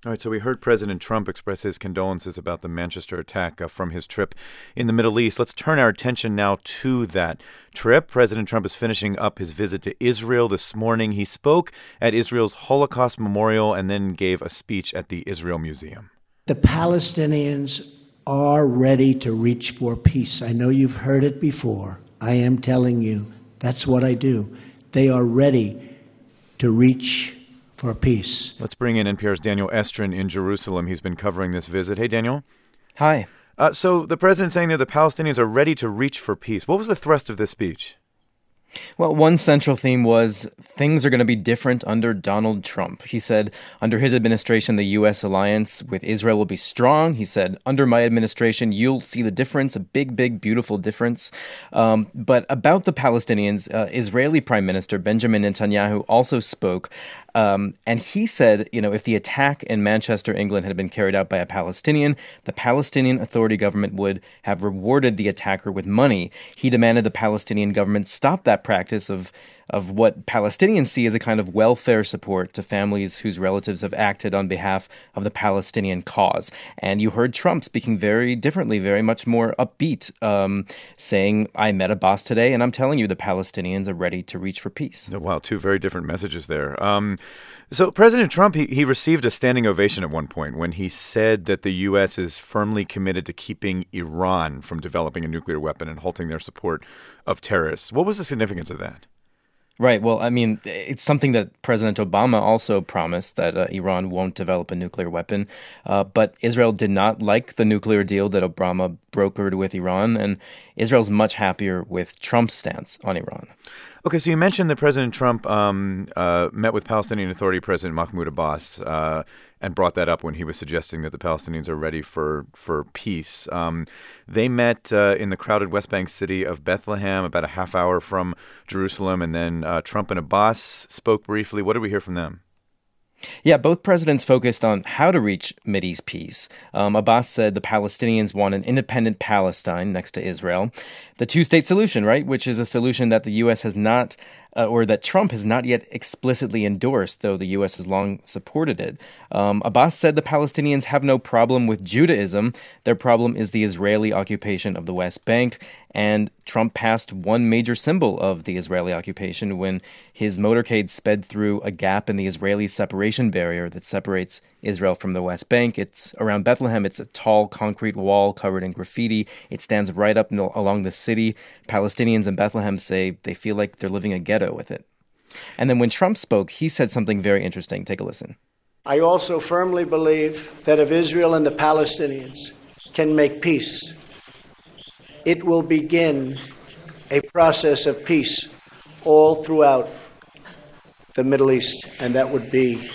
All right, so we heard President Trump express his condolences about the Manchester attack from his trip in the Middle East. Let's turn our attention now to that trip. President Trump is finishing up his visit to Israel this morning. He spoke at Israel's Holocaust Memorial and then gave a speech at the Israel Museum. The Palestinians are ready to reach for peace. I know you've heard it before. I am telling you, that's what I do. They are ready to reach for peace. Let's bring in NPR's Daniel Estrin in Jerusalem. He's been covering this visit. Hey, Daniel. Hi. So the president's saying that the Palestinians are ready to reach for peace. What was the thrust of this speech? Well, one central theme was things are going to be different under Donald Trump. He said under his administration, the U.S. alliance with Israel will be strong. He said under my administration, you'll see the difference, a big, big, beautiful difference. But about the Palestinians, Israeli Prime Minister Benjamin Netanyahu also spoke. And he said, if the attack in Manchester, England had been carried out by a Palestinian, the Palestinian Authority government would have rewarded the attacker with money. He demanded the Palestinian government stop that practice of what Palestinians see as a kind of welfare support to families whose relatives have acted on behalf of the Palestinian cause. And you heard Trump speaking very differently, very much more upbeat, saying, I met Abbas today, and I'm telling you the Palestinians are ready to reach for peace. Wow, two very different messages there. So President Trump, he received a standing ovation at one point when he said that the U.S. is firmly committed to keeping Iran from developing a nuclear weapon and halting their support of terrorists. What was the significance of that? Right. Well, I mean, it's something that President Obama also promised, that Iran won't develop a nuclear weapon. But Israel did not like the nuclear deal that Obama brokered with Iran, and Israel's much happier with Trump's stance on Iran. Okay, so you mentioned that President Trump met with Palestinian Authority President Mahmoud Abbas and brought that up when he was suggesting that the Palestinians are ready for peace. They met in the crowded West Bank city of Bethlehem, about a half hour from Jerusalem, and then Trump and Abbas spoke briefly. What did we hear from them? Yeah, both presidents focused on how to reach Mideast peace. Abbas said the Palestinians want an independent Palestine next to Israel. The two-state solution, right, which is a solution that the U.S. has not, or that Trump has not yet explicitly endorsed, though the U.S. has long supported it. Abbas said the Palestinians have no problem with Judaism. Their problem is the Israeli occupation of the West Bank. And Trump passed one major symbol of the Israeli occupation when his motorcade sped through a gap in the Israeli separation barrier that separates Israel from the West Bank. It's around Bethlehem. It's a tall concrete wall covered in graffiti. It stands right up along the city. Palestinians in Bethlehem say they feel like they're living a ghetto with it. And then when Trump spoke, he said something very interesting. Take a listen. I also firmly believe that if Israel and the Palestinians can make peace, it will begin a process of peace all throughout the Middle East, and that would be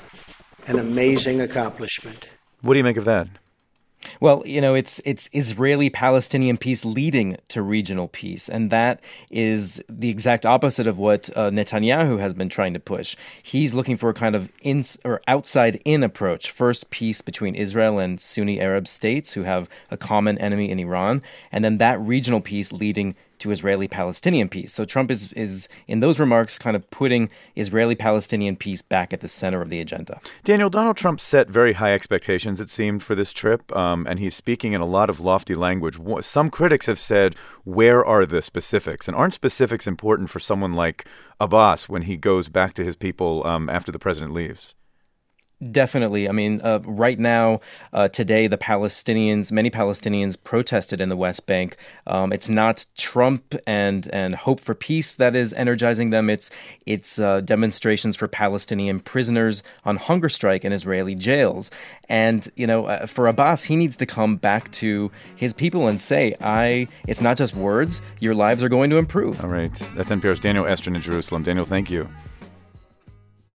an amazing accomplishment. What do you make of that? Well, it's Israeli-Palestinian peace leading to regional peace, and that is the exact opposite of what Netanyahu has been trying to push. He's looking for a kind of outside-in approach. First, peace between Israel and Sunni Arab states who have a common enemy in Iran, and then that regional peace leading to Israeli-Palestinian peace. So Trump is in those remarks kind of putting Israeli-Palestinian peace back at the center of the agenda. Daniel, Donald Trump set very high expectations, it seemed, for this trip, and he's speaking in a lot of lofty language. Some critics have said, where are the specifics? And aren't specifics important for someone like Abbas when he goes back to his people after the president leaves? Definitely. I mean, right now, today, many Palestinians protested in the West Bank. It's not Trump and hope for peace that is energizing them. It's demonstrations for Palestinian prisoners on hunger strike in Israeli jails. And, for Abbas, he needs to come back to his people and say, it's not just words. Your lives are going to improve. All right. That's NPR's Daniel Estrin in Jerusalem. Daniel, thank you.